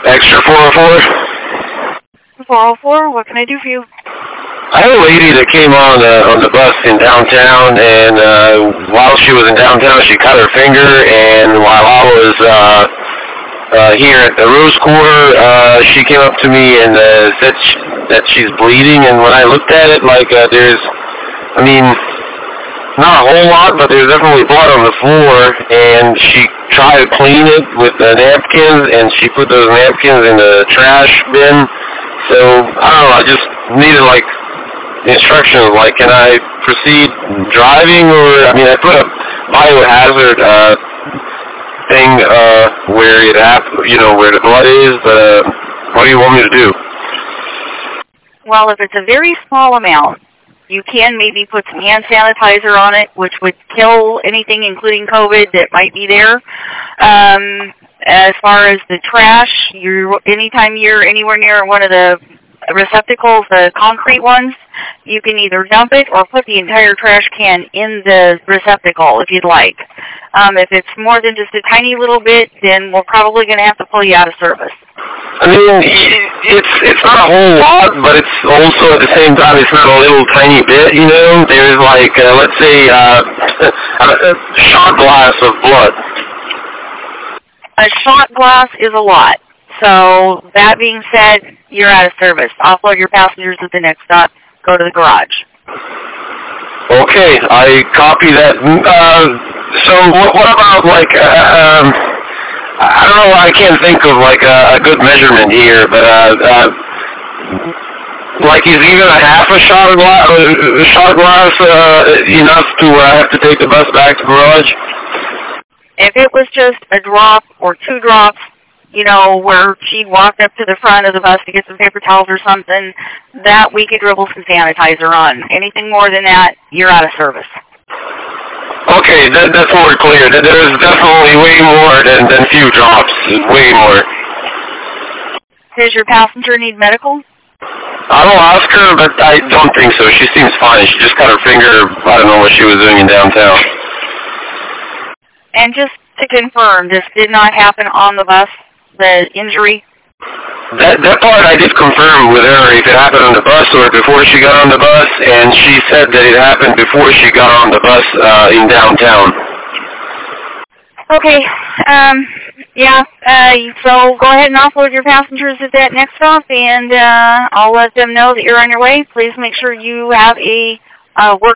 Extra 404? 404, what can I do for you? I had a lady that came on the bus in downtown, and while she was in downtown, she cut her finger, and while I was here at the Rose Quarter, she came up to me and said that she's bleeding, and when I looked at it, like, there's, I mean, not a whole lot, but there's definitely blood on the floor, and she tried to clean it with napkins, and she put those napkins in the trash bin. So, I don't know, I just needed, like, instructions, like, can I proceed driving, or, I mean, I put a biohazard thing where it happened, you know, where the blood is, but what do you want me to do? Well, if it's a very small amount, you can maybe put some hand sanitizer on it, which would kill anything, including COVID, that might be there. As far as the trash, anytime you're anywhere near one of the receptacles, the concrete ones, you can either dump it or put the entire trash can in the receptacle if you'd like. If it's more than just a tiny little bit, then we're probably going to have to pull you out of service. I mean, it's not a whole lot, but it's also at the same time, it's not a little tiny bit, you know? There's like, let's say, a shot glass of blood. A shot glass is a lot. So, that being said, you're out of service. Offload your passengers at the next stop. Go to the garage. Okay, I copy that. So, what about, like, I don't know, I can't think of, like, a good measurement here, but, like, is even a half a shot glass enough to have to take the bus back to the garage? If it was just a drop or two drops, you know, where she'd walked up to the front of the bus to get some paper towels or something, that we could dribble some sanitizer on. Anything more than that, you're out of service. Okay, that's more clear. There's definitely way more than few drops. Way more. Does your passenger need medical? I will ask her, but I don't think so. She seems fine. She just cut her finger. I don't know what she was doing in downtown. And just to confirm, this did not happen on the bus, the injury? That part I did confirm with her if it happened on the bus or before she got on the bus, and she said that it happened before she got on the bus in downtown. Okay, so go ahead and offload your passengers at that next stop, and I'll let them know that you're on your way. Please make sure you have a work